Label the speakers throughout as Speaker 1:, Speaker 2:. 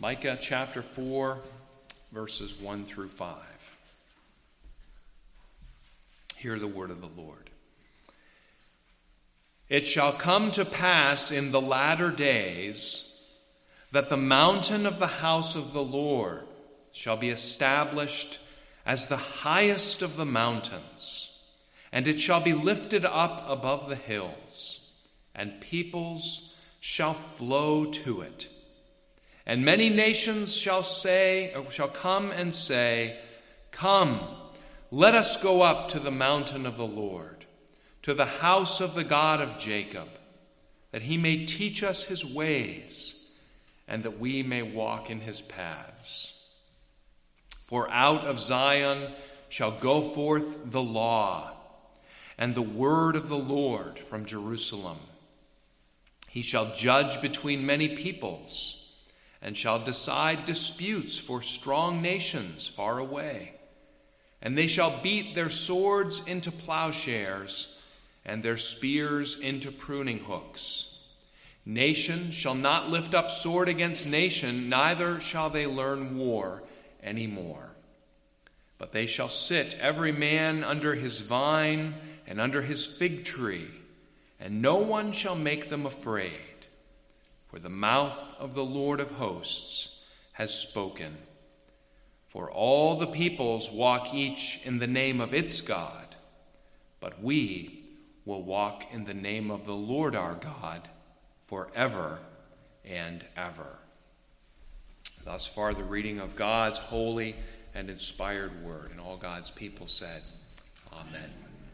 Speaker 1: Micah chapter 4, verses 1 through 5. Hear the word of the Lord. It shall come to pass in the latter days that the mountain of the house of the Lord shall be established as the highest of the mountains, and it shall be lifted up above the hills, and peoples shall flow to it. And many nations shall come and say, Come, let us go up to the mountain of the Lord, to the house of the God of Jacob, that he may teach us his ways, and that we may walk in his paths. For out of Zion shall go forth the law, and the word of the Lord from Jerusalem. He shall judge between many peoples, and shall decide disputes for strong nations far away. And they shall beat their swords into plowshares, and their spears into pruning hooks. Nation shall not lift up sword against nation, neither shall they learn war any more. But they shall sit every man under his vine and under his fig tree, and no one shall make them afraid. For the mouth of the Lord of hosts has spoken. For all the peoples walk each in the name of its God, but we will walk in the name of the Lord our God forever and ever. Thus far the reading of God's holy and inspired word. And all God's people said, Amen.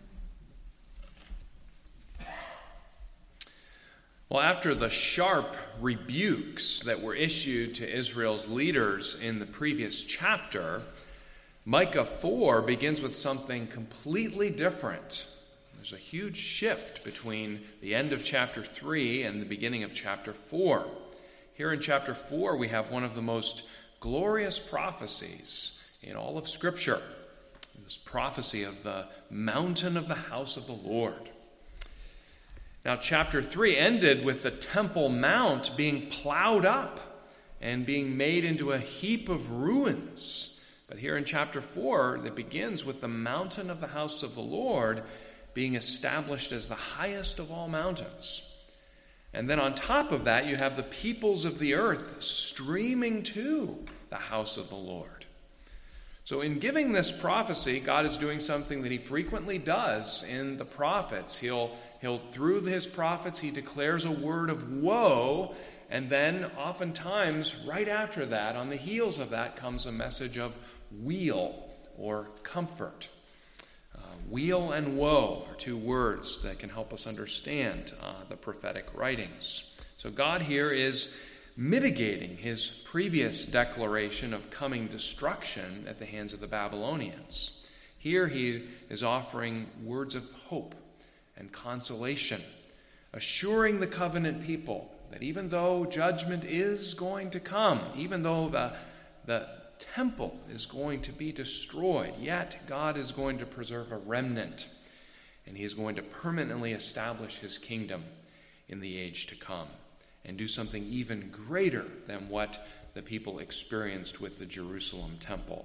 Speaker 1: Well, after the sharp rebukes that were issued to Israel's leaders in the previous chapter, Micah 4 begins with something completely different. There's a huge shift between the end of chapter 3 and the beginning of chapter 4. Here in chapter 4, we have one of the most glorious prophecies in all of Scripture. This prophecy of the mountain of the house of the Lord. Now, chapter 3 ended with the Temple Mount being plowed up and being made into a heap of ruins. But here in chapter 4, it begins with the mountain of the house of the Lord being established as the highest of all mountains. And then on top of that, you have the peoples of the earth streaming to the house of the Lord. So in giving this prophecy, God is doing something that he frequently does in the prophets. He'll through his prophets, he declares a word of woe, and then oftentimes right after that, on the heels of that, comes a message of weal or comfort. Weal and woe are two words that can help us understand the prophetic writings. So God here is mitigating his previous declaration of coming destruction at the hands of the Babylonians. Here he is offering words of hope and consolation, assuring the covenant people that even though judgment is going to come, even though the temple is going to be destroyed, yet God is going to preserve a remnant, and he is going to permanently establish his kingdom in the age to come and do something even greater than what the people experienced with the Jerusalem temple.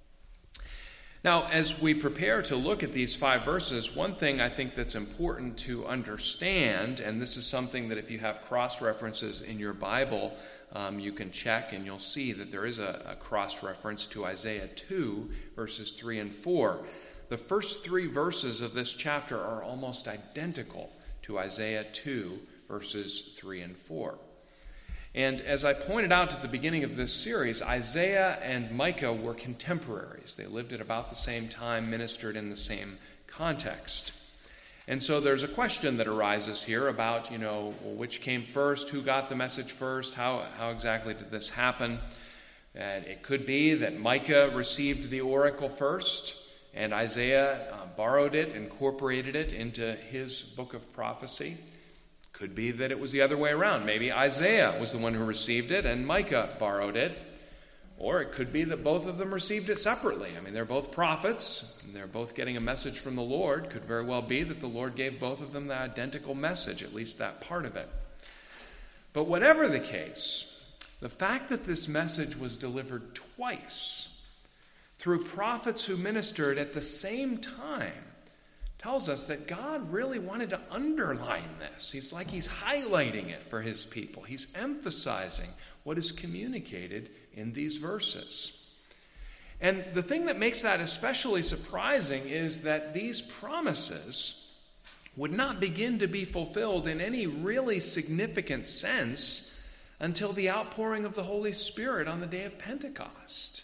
Speaker 1: Now, as we prepare to look at these 5 verses, one thing I think that's important to understand, and this is something that if you have cross-references in your Bible, you can check and you'll see that there is a cross-reference to Isaiah 2, verses 3 and 4. The first 3 verses of this chapter are almost identical to Isaiah 2, verses 3 and 4. And as I pointed out at the beginning of this series, Isaiah and Micah were contemporaries. They lived at about the same time, ministered in the same context. And so there's a question that arises here about, which came first, who got the message first, how exactly did this happen? And it could be that Micah received the oracle first, and Isaiah borrowed it, incorporated it into his book of prophecy. Could be that it was the other way around. Maybe Isaiah was the one who received it and Micah borrowed it. Or it could be that both of them received it separately. I mean, they're both prophets. They're both getting a message from the Lord. Could very well be that the Lord gave both of them the identical message, at least that part of it. But whatever the case, The fact that this message was delivered twice through prophets who ministered at the same time tells us that God really wanted to underline this. He's highlighting it for his people. He's emphasizing what is communicated in these verses. And the thing that makes that especially surprising is that these promises would not begin to be fulfilled in any really significant sense until the outpouring of the Holy Spirit on the day of Pentecost.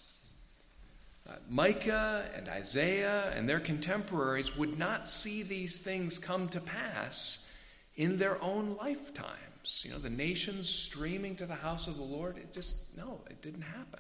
Speaker 1: Micah and Isaiah and their contemporaries would not see these things come to pass in their own lifetimes. The nations streaming to the house of the Lord, it didn't happen.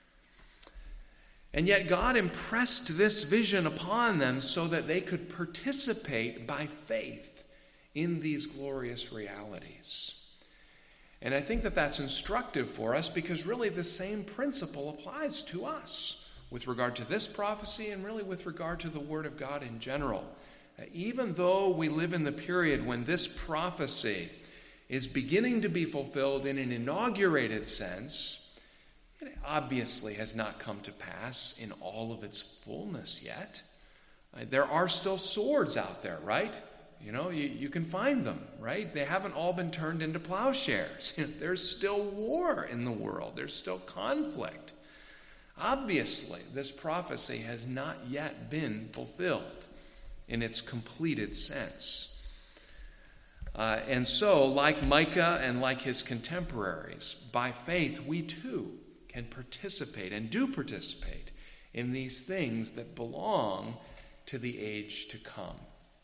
Speaker 1: And yet God impressed this vision upon them so that they could participate by faith in these glorious realities. And I think that that's instructive for us because really the same principle applies to us with regard to this prophecy and really with regard to the Word of God in general. Even though we live in the period when this prophecy is beginning to be fulfilled in an inaugurated sense, it obviously has not come to pass in all of its fullness yet. There are still swords out there, right? You can find them, right? They haven't all been turned into plowshares. There's still war in the world. There's still conflict. Obviously, this prophecy has not yet been fulfilled in its completed sense. And so, like Micah and like his contemporaries, by faith we too can participate and do participate in these things that belong to the age to come.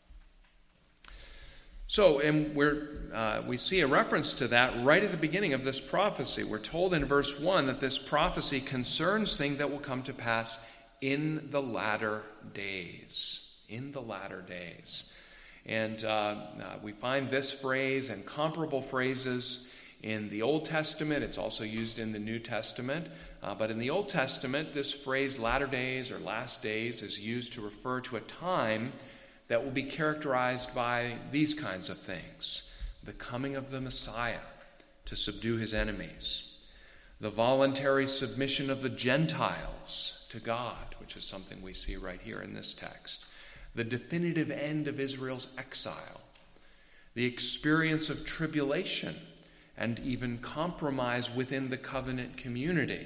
Speaker 1: So, and we see a reference to that right at the beginning of this prophecy. We're told in verse 1 that this prophecy concerns things that will come to pass in the latter days. In the latter days. And we find this phrase and comparable phrases in the Old Testament. It's also used in the New Testament. But in the Old Testament, this phrase latter days or last days is used to refer to a time that will be characterized by these kinds of things: the coming of the Messiah to subdue his enemies, the voluntary submission of the Gentiles to God, which is something we see right here in this text, the definitive end of Israel's exile, the experience of tribulation and even compromise within the covenant community,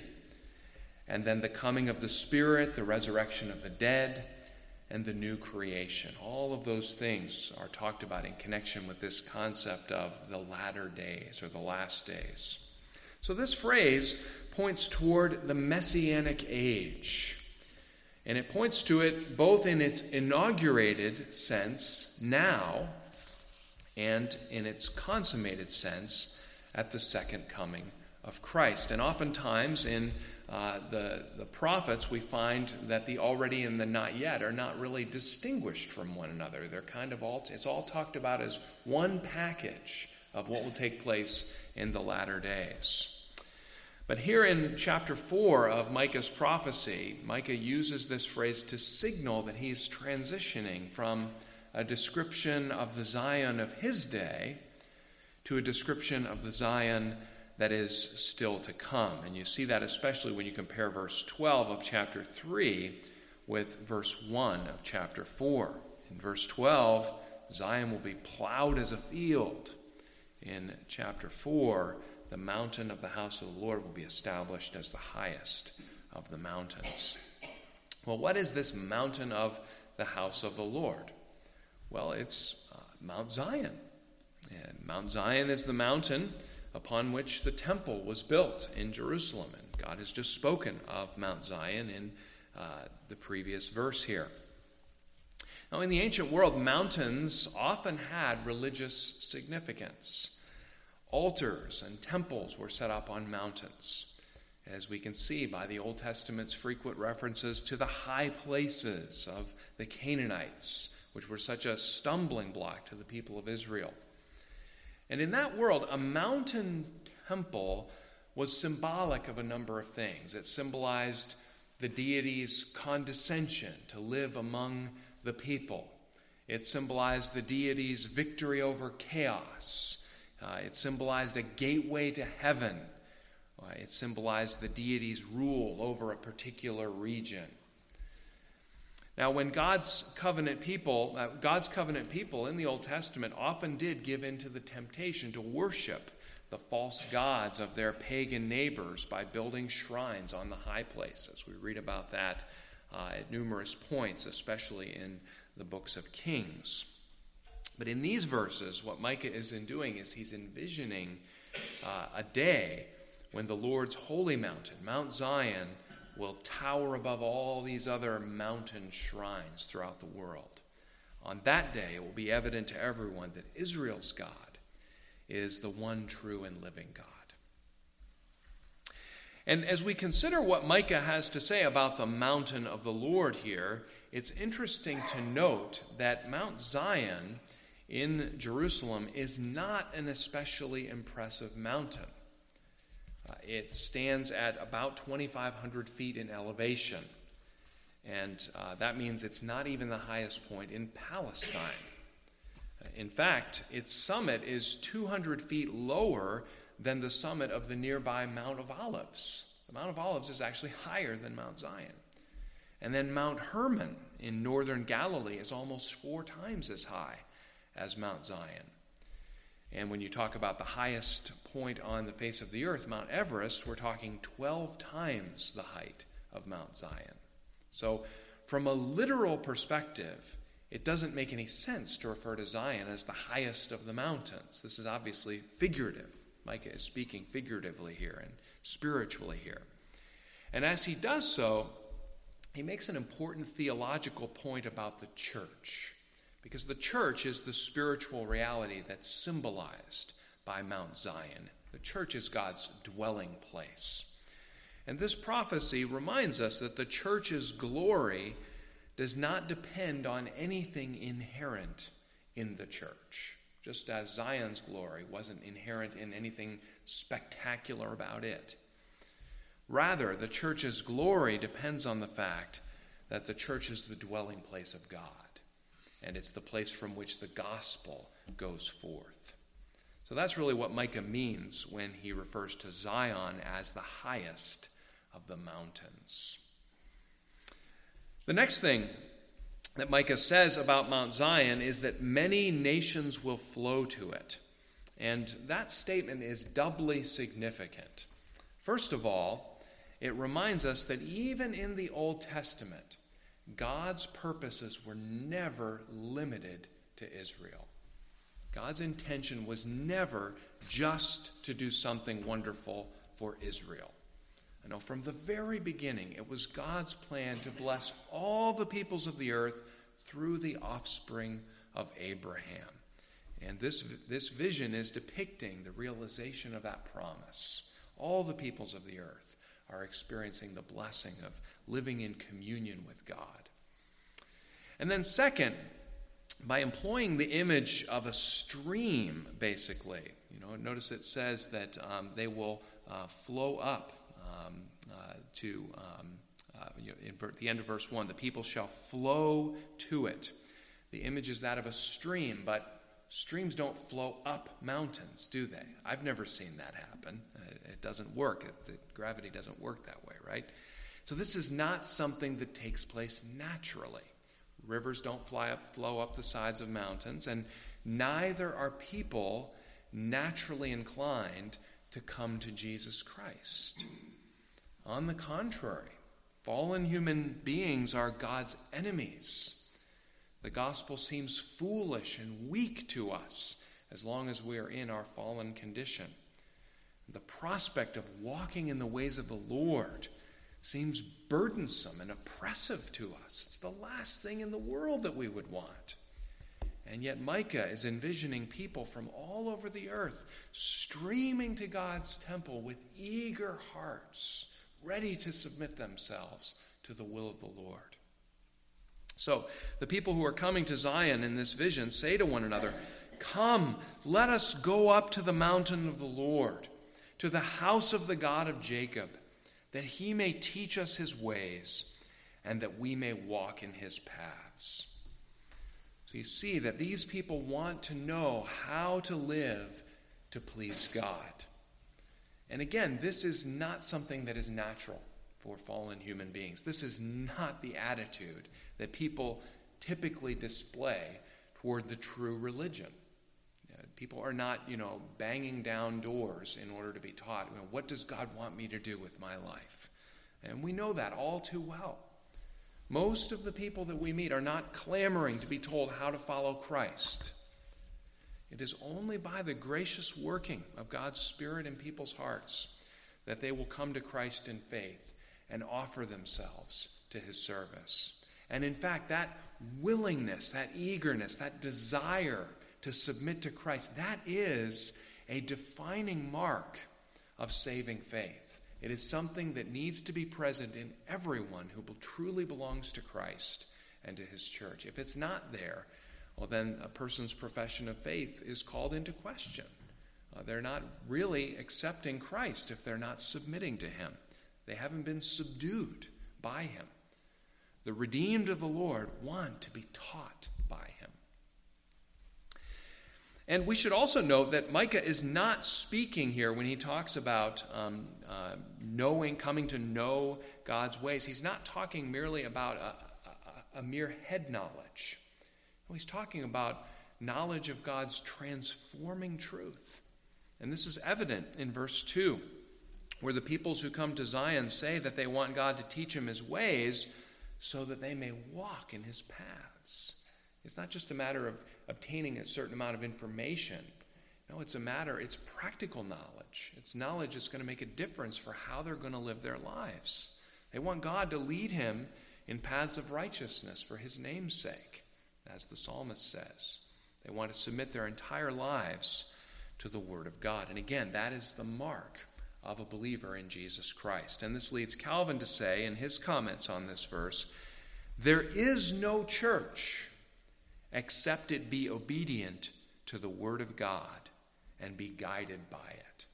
Speaker 1: and then the coming of the Spirit, the resurrection of the dead, and the new creation. All of those things are talked about in connection with this concept of the latter days or the last days. So this phrase points toward the Messianic age. And it points to it both in its inaugurated sense now and in its consummated sense at the second coming of Christ. And oftentimes in the prophets, we find that the already and the not yet are not really distinguished from one another. They're kind of it's all talked about as one package of what will take place in the latter days. But here in chapter 4 of Micah's prophecy, Micah uses this phrase to signal that he's transitioning from a description of the Zion of his day to a description of the Zion that is still to come. And you see that especially when you compare verse 12 of chapter 3 with verse 1 of chapter 4. In verse 12, Zion will be plowed as a field. In chapter 4, the mountain of the house of the Lord will be established as the highest of the mountains. Well, what is this mountain of the house of the Lord? Well, it's Mount Zion. And Mount Zion is the mountain upon which the temple was built in Jerusalem. And God has just spoken of Mount Zion in the previous verse here. Now, in the ancient world, mountains often had religious significance. Altars and temples were set up on mountains, as we can see by the Old Testament's frequent references to the high places of the Canaanites, which were such a stumbling block to the people of Israel. And in that world, a mountain temple was symbolic of a number of things. It symbolized the deity's condescension to live among the people. It symbolized the deity's victory over chaos. It symbolized a gateway to heaven, It symbolized the deity's rule over a particular region. Now, when God's covenant people in the Old Testament often did give in to the temptation to worship the false gods of their pagan neighbors by building shrines on the high places. We read about that at numerous points, especially in the books of Kings. But in these verses, what Micah is doing is he's envisioning a day when the Lord's holy mountain, Mount Zion, will tower above all these other mountain shrines throughout the world. On that day, it will be evident to everyone that Israel's God is the one true and living God. And as we consider what Micah has to say about the mountain of the Lord here, it's interesting to note that Mount Zion in Jerusalem is not an especially impressive mountain. It stands at about 2,500 feet in elevation, and that means it's not even the highest point in Palestine. In fact, its summit is 200 feet lower than the summit of the nearby Mount of Olives. The Mount of Olives is actually higher than Mount Zion. And then Mount Hermon in northern Galilee is almost 4 times as high as Mount Zion. And when you talk about the highest point on the face of the earth, Mount Everest, we're talking 12 times the height of Mount Zion. So from a literal perspective, it doesn't make any sense to refer to Zion as the highest of the mountains. This is obviously figurative. Micah is speaking figuratively here and spiritually here. And as he does so, he makes an important theological point about the church. Because the church is the spiritual reality that's symbolized by Mount Zion. The church is God's dwelling place. And this prophecy reminds us that the church's glory does not depend on anything inherent in the church, just as Zion's glory wasn't inherent in anything spectacular about it. Rather, the church's glory depends on the fact that the church is the dwelling place of God. And it's the place from which the gospel goes forth. So that's really what Micah means when he refers to Zion as the highest of the mountains. The next thing that Micah says about Mount Zion is that many nations will flow to it. And that statement is doubly significant. First of all, it reminds us that even in the Old Testament, God's purposes were never limited to Israel. God's intention was never just to do something wonderful for Israel. I know from the very beginning, it was God's plan to bless all the peoples of the earth through the offspring of Abraham. And this vision is depicting the realization of that promise. All the peoples of the earth are experiencing the blessing of living in communion with God. And then second, by employing the image of a stream, basically, notice it says that they will flow up at the end of verse 1, the people shall flow to it. The image is that of a stream, but streams don't flow up mountains, do they? I've never seen that happen. It doesn't work. Gravity doesn't work that way, right? So this is not something that takes place naturally. Rivers don't flow up the sides of mountains, and neither are people naturally inclined to come to Jesus Christ. On the contrary, fallen human beings are God's enemies. The gospel seems foolish and weak to us as long as we are in our fallen condition. The prospect of walking in the ways of the Lord seems burdensome and oppressive to us. It's the last thing in the world that we would want. And yet Micah is envisioning people from all over the earth streaming to God's temple with eager hearts, ready to submit themselves to the will of the Lord. So the people who are coming to Zion in this vision say to one another, "Come, let us go up to the mountain of the Lord, to the house of the God of Jacob, that he may teach us his ways, and that we may walk in his paths." So you see that these people want to know how to live to please God. And again, this is not something that is natural for fallen human beings. This is not the attitude that people typically display toward the true religion. People are not, banging down doors in order to be taught, what does God want me to do with my life? And we know that all too well. Most of the people that we meet are not clamoring to be told how to follow Christ. It is only by the gracious working of God's Spirit in people's hearts that they will come to Christ in faith and offer themselves to his service. And in fact, that willingness, that eagerness, that desire to submit to Christ, that is a defining mark of saving faith. It is something that needs to be present in everyone who truly belongs to Christ and to his church. If it's not there, well, then a person's profession of faith is called into question. They're not really accepting Christ if they're not submitting to him. They haven't been subdued by him. The redeemed of the Lord want to be taught by him. And we should also note that Micah is not speaking here when he talks about coming to know God's ways. He's not talking merely about a mere head knowledge. No, he's talking about knowledge of God's transforming truth. And this is evident in verse 2, where the peoples who come to Zion say that they want God to teach them his ways so that they may walk in his paths. It's not just a matter of obtaining a certain amount of information. No, it's practical knowledge. It's knowledge that's going to make a difference for how they're going to live their lives. They want God to lead him in paths of righteousness for his name's sake, as the psalmist says. They want to submit their entire lives to the Word of God. And again, that is the mark of a believer in Jesus Christ. And this leads Calvin to say in his comments on this verse, there is no church except it be obedient to the Word of God and be guided by it.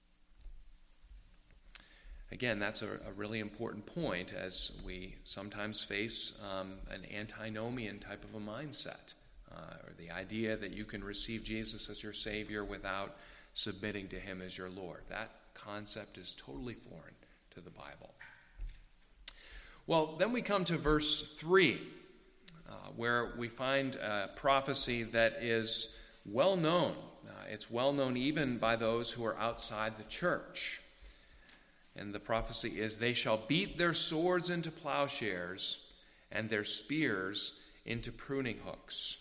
Speaker 1: Again, that's a really important point as we sometimes face an antinomian type of a mindset, or the idea that you can receive Jesus as your Savior without submitting to him as your Lord. That concept is totally foreign to the Bible. Well, then we come to verse 3, where we find a prophecy that is well known. It's well known even by those who are outside the church. And the prophecy is, they shall beat their swords into plowshares and their spears into pruning hooks.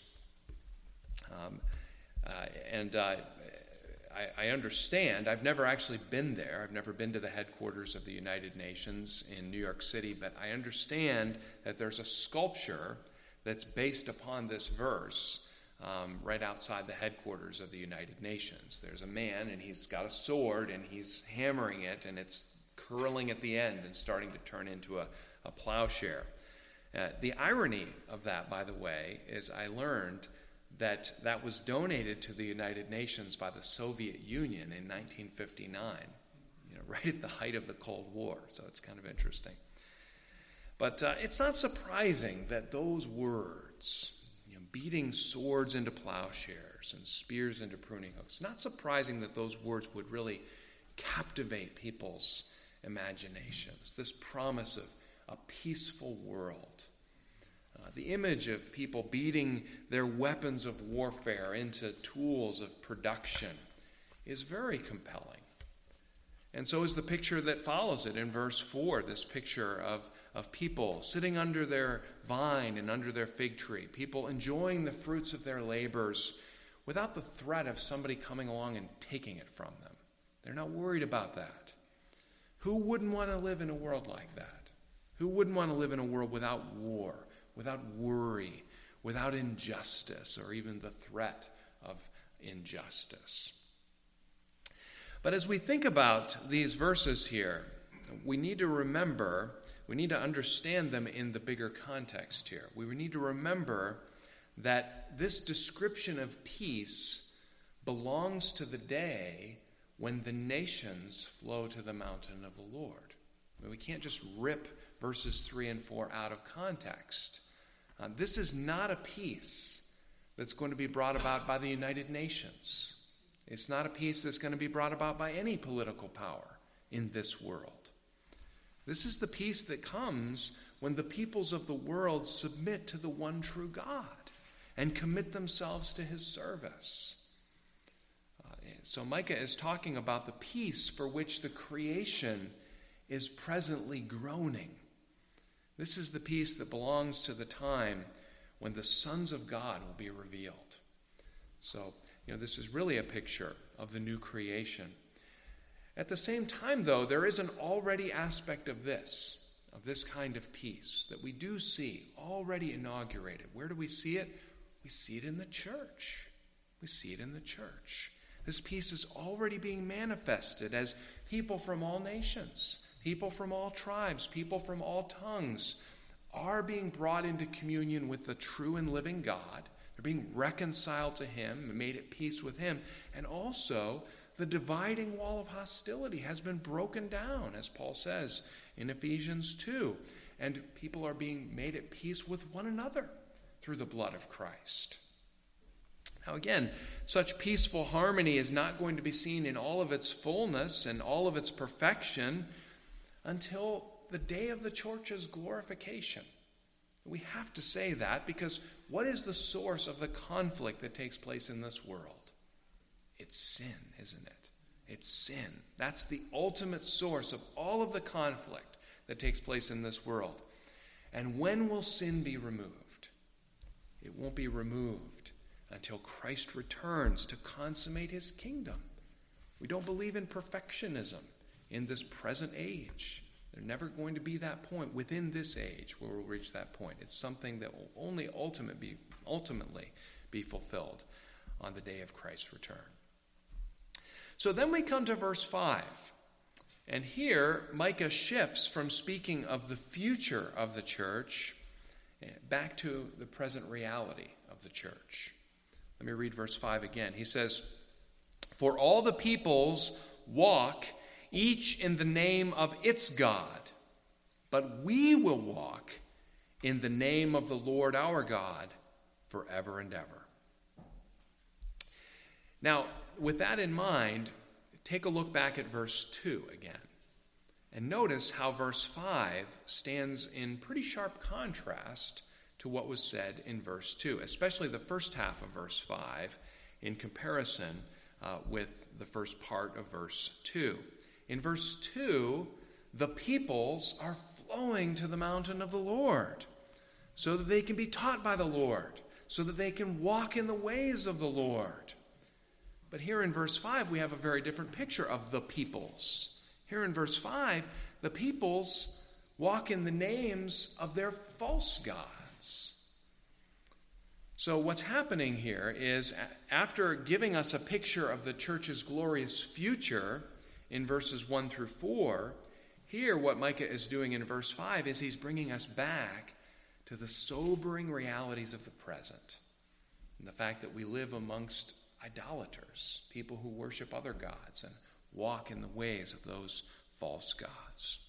Speaker 1: I understand, I've never actually been there. I've never been to the headquarters of the United Nations in New York City, but I understand that there's a sculpture that's based upon this verse right outside the headquarters of the United Nations. There's a man, and he's got a sword, and he's hammering it, and it's curling at the end and starting to turn into a plowshare. The irony of that, by the way, is I learned that was donated to the United Nations by the Soviet Union in 1959, right at the height of the Cold War. So it's kind of interesting. But it's not surprising that those words, beating swords into plowshares and spears into pruning hooks, not surprising that those words would really captivate people's imaginations. This promise of a peaceful world. The image of people beating their weapons of warfare into tools of production is very compelling. And so is the picture that follows it in verse 4, this picture of people sitting under their vine and under their fig tree, people enjoying the fruits of their labors without the threat of somebody coming along and taking it from them. They're not worried about that. Who wouldn't want to live in a world like that? Who wouldn't want to live in a world without war, without worry, without injustice, or even the threat of injustice? But as we think about these verses here, we need to understand them in the bigger context here. We need to remember that this description of peace belongs to the day when the nations flow to the mountain of the Lord. We can't just rip verses 3 and 4 out of context. This is not a peace that's going to be brought about by the United Nations. It's not a peace that's going to be brought about by any political power in this world. This is the peace that comes when the peoples of the world submit to the one true God and commit themselves to his service. So Micah is talking about the peace for which the creation is presently groaning. This is the peace that belongs to the time when the sons of God will be revealed. So, this is really a picture of the new creation. At the same time, though, there is an already aspect of this kind of peace that we do see already inaugurated. Where do we see it? We see it in the church. We see it in the church. This peace is already being manifested as people from all nations, people from all tribes, people from all tongues are being brought into communion with the true and living God. They're being reconciled to him and made at peace with him. And also, the dividing wall of hostility has been broken down, as Paul says in Ephesians 2. And people are being made at peace with one another through the blood of Christ. Now again, such peaceful harmony is not going to be seen in all of its fullness and all of its perfection until the day of the church's glorification. We have to say that because what is the source of the conflict that takes place in this world? It's sin, isn't it? It's sin. That's the ultimate source of all of the conflict that takes place in this world. And when will sin be removed? It won't be removed until Christ returns to consummate his kingdom. We don't believe in perfectionism in this present age. There's never going to be that point within this age where we'll reach that point. It's something that will only ultimately be fulfilled on the day of Christ's return. So then we come to verse 5. And here, Micah shifts from speaking of the future of the church back to the present reality of the church. Let me read verse 5 again. He says, "For all the peoples walk each in the name of its God, but we will walk in the name of the Lord our God forever and ever." Now, with that in mind, take a look back at verse 2 again. And notice how verse 5 stands in pretty sharp contrast to what was said in verse 2, especially the first half of verse 5 in comparison with the first part of verse 2. In verse 2, the peoples are flowing to the mountain of the Lord so that they can be taught by the Lord, so that they can walk in the ways of the Lord. But here in verse 5, we have a very different picture of the peoples. Here in verse 5, the peoples walk in the names of their false gods. So what's happening here is, after giving us a picture of the church's glorious future in verses 1 through 4, here what Micah is doing in verse 5 is he's bringing us back to the sobering realities of the present. And the fact that we live amongst idolaters, people who worship other gods and walk in the ways of those false gods.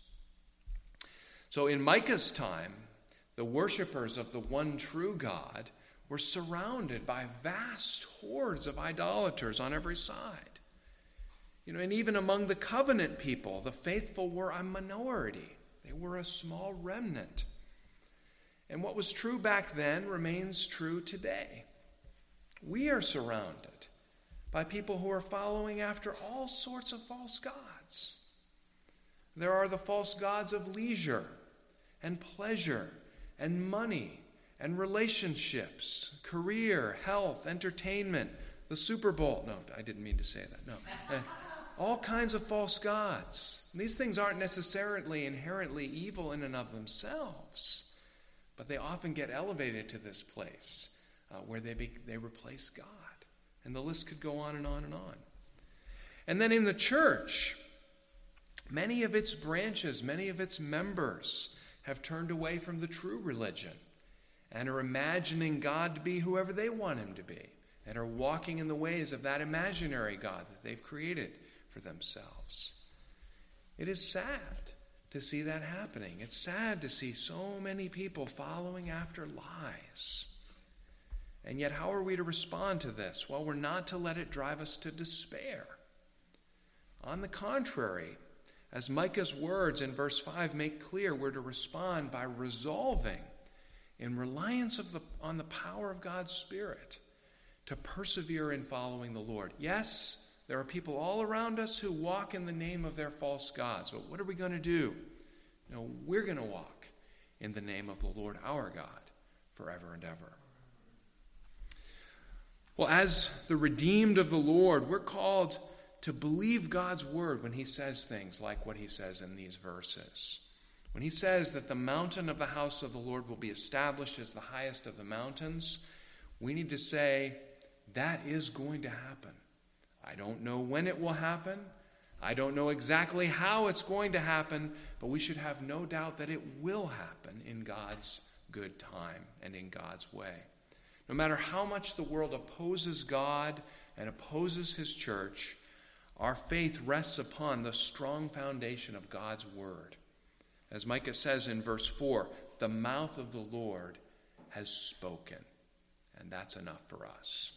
Speaker 1: So in Micah's time, the worshipers of the one true God were surrounded by vast hordes of idolaters on every side. And even among the covenant people, the faithful were a minority. They were a small remnant. And what was true back then remains true today. We are surrounded by people who are following after all sorts of false gods. There are the false gods of leisure and pleasure and money and relationships, career, health, entertainment, the Super Bowl. No, I didn't mean to say that. No. All kinds of false gods. These things aren't necessarily inherently evil in and of themselves, but they often get elevated to this place where they replace God. And the list could go on and on and on. And then in the church, many of its branches, many of its members have turned away from the true religion and are imagining God to be whoever they want him to be, and are walking in the ways of that imaginary God that they've created for themselves. It is sad to see that happening. It's sad to see so many people following after lies. And yet, how are we to respond to this? Well, we're not to let it drive us to despair. On the contrary, as Micah's words in verse 5 make clear, we're to respond by resolving, in reliance on the power of God's Spirit, to persevere in following the Lord. Yes, there are people all around us who walk in the name of their false gods, but what are we going to do? No, we're going to walk in the name of the Lord our God forever and ever. Well, as the redeemed of the Lord, we're called to believe God's word when he says things like what he says in these verses. When he says that the mountain of the house of the Lord will be established as the highest of the mountains, we need to say, that is going to happen. I don't know when it will happen. I don't know exactly how it's going to happen, but we should have no doubt that it will happen in God's good time and in God's way. No matter how much the world opposes God and opposes his church, our faith rests upon the strong foundation of God's word. As Micah says in verse 4, the mouth of the Lord has spoken, and that's enough for us.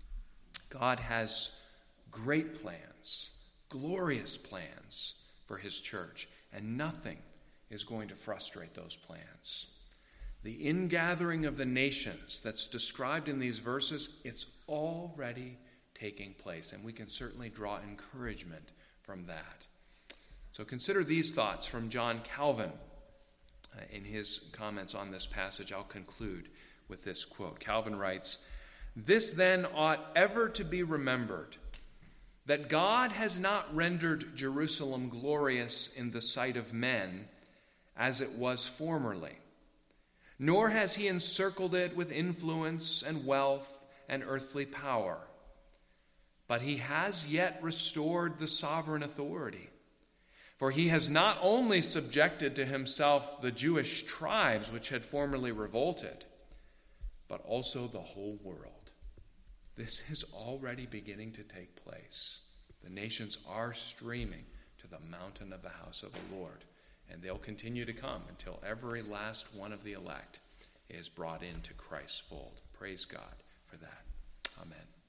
Speaker 1: God has great plans, glorious plans for his church, and nothing is going to frustrate those plans. The ingathering of the nations that's described in these verses, it's already taking place, and we can certainly draw encouragement from that. So consider these thoughts from John Calvin in his comments on this passage. I'll conclude with this quote. Calvin writes, "This then ought ever to be remembered, that God has not rendered Jerusalem glorious in the sight of men as it was formerly, nor has he encircled it with influence and wealth and earthly power. But he has yet restored the sovereign authority. For he has not only subjected to himself the Jewish tribes which had formerly revolted, but also the whole world." This is already beginning to take place. The nations are streaming to the mountain of the house of the Lord, and they'll continue to come until every last one of the elect is brought into Christ's fold. Praise God for that. Amen.